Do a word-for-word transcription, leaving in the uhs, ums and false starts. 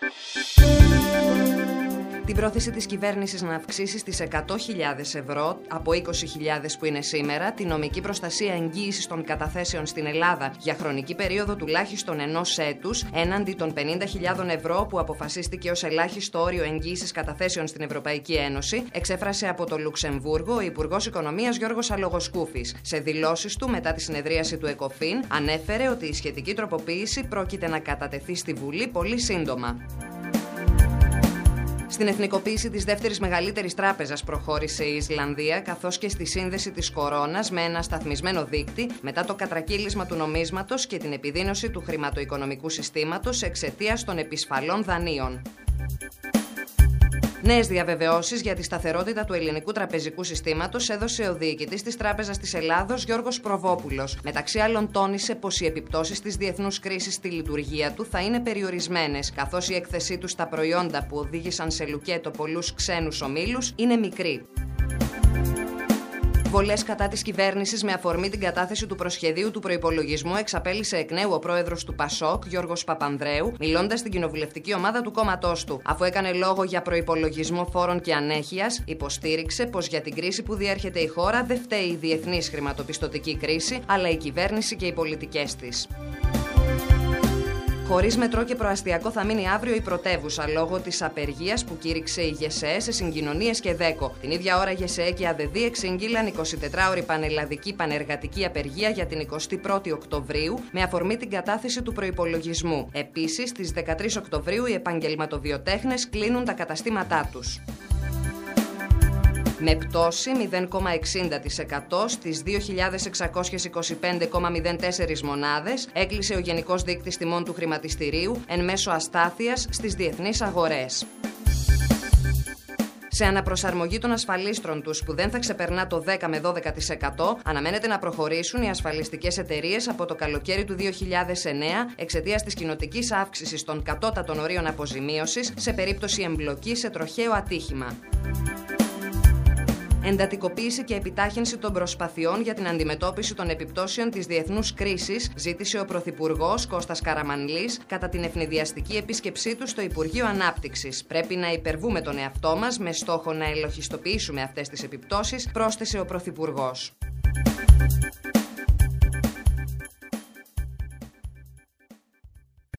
Την πρόθεση της κυβέρνησης να αυξήσει στις εκατό χιλιάδες ευρώ από είκοσι χιλιάδες που είναι σήμερα τη νομική προστασία εγγύησης των καταθέσεων στην Ελλάδα για χρονική περίοδο τουλάχιστον ενός έτους έναντι των πενήντα χιλιάδες ευρώ που αποφασίστηκε ως ελάχιστο όριο εγγύησης καταθέσεων στην Ευρωπαϊκή Ένωση, εξέφρασε από το Λουξεμβούργο ο Υπουργός Οικονομίας Γιώργος Αλογοσκούφης. Σε δηλώσεις του μετά τη συνεδρίαση του ΕΚΟΦΗΝ, ανέφερε ότι η σχετική τροποποίηση πρόκειται να κατατεθεί στη Βουλή πολύ σύντομα. Στην εθνικοποίηση της δεύτερης μεγαλύτερης τράπεζας προχώρησε η Ισλανδία, καθώς και στη σύνδεση της κορώνας με ένα σταθμισμένο δείκτη μετά το κατρακύλισμα του νομίσματος και την επιδείνωση του χρηματοοικονομικού συστήματος εξαιτίας των επισφαλών δανείων. Νέες διαβεβαιώσεις για τη σταθερότητα του ελληνικού τραπεζικού συστήματος έδωσε ο διοικητής της Τράπεζας της Ελλάδος Γιώργος Προβόπουλος. Μεταξύ άλλων, τόνισε πως οι επιπτώσεις της διεθνούς κρίσης στη λειτουργία του θα είναι περιορισμένες, καθώς η έκθεσή του στα προϊόντα που οδήγησαν σε λουκέτο πολλούς ξένους ομίλους είναι μικρή. Βολές κατά της κυβέρνησης με αφορμή την κατάθεση του προσχεδίου του προϋπολογισμού εξαπέλυσε εκ νέου ο πρόεδρος του ΠΑΣΟΚ, Γιώργος Παπανδρέου, μιλώντας στην κοινοβουλευτική ομάδα του κόμματός του. Αφού έκανε λόγο για προϋπολογισμό φόρων και ανέχειας, υποστήριξε πως για την κρίση που διέρχεται η χώρα δεν φταίει η διεθνής χρηματοπιστωτική κρίση, αλλά η κυβέρνηση και οι πολιτικές της. Χωρίς μετρό και προαστιακό θα μείνει αύριο η πρωτεύουσα λόγω της απεργίας που κήρυξε η ΓΕΣΕΕ σε συγκοινωνίες και ΔΕΚΟ. Την ίδια ώρα, ΓΕΣΕΕ και ΑΔΕΔ εξήγηλαν εικοσιτετράωρη πανελλαδική πανεργατική απεργία για την εικοστή πρώτη Οκτωβρίου με αφορμή την κατάθεση του προϋπολογισμού. Επίσης, στις δεκατρείς Οκτωβρίου οι επαγγελματοβιοτέχνες κλείνουν τα καταστήματά τους. Με πτώση μηδέν κόμμα εξήντα τοις εκατό στις δύο χιλιάδες εξακόσιες είκοσι πέντε κόμμα μηδέν τέσσερα μονάδες, έκλεισε ο Γενικός Δείκτης Τιμών του Χρηματιστηρίου εν μέσω αστάθειας στις διεθνείς αγορές. Σε αναπροσαρμογή των ασφαλίστρων τους που δεν θα ξεπερνά το δέκα με δώδεκα τοις εκατό, αναμένεται να προχωρήσουν οι ασφαλιστικές εταιρείες από το καλοκαίρι του δύο χιλιάδες εννέα εξαιτίας της κοινοτικής αύξησης των κατώτατων ορίων αποζημίωσης σε περίπτωση εμπλοκής σε τροχαίο ατύχημα. Εντατικοποίηση και επιτάχυνση των προσπαθειών για την αντιμετώπιση των επιπτώσεων της διεθνούς κρίσης ζήτησε ο Πρωθυπουργός Κώστας Καραμανλής κατά την ευνηδιαστική επίσκεψή του στο Υπουργείο Ανάπτυξης. Πρέπει να υπερβούμε τον εαυτό μας με στόχο να ελοχιστοποιήσουμε αυτές τις επιπτώσεις, πρόσθεσε ο Πρωθυπουργός.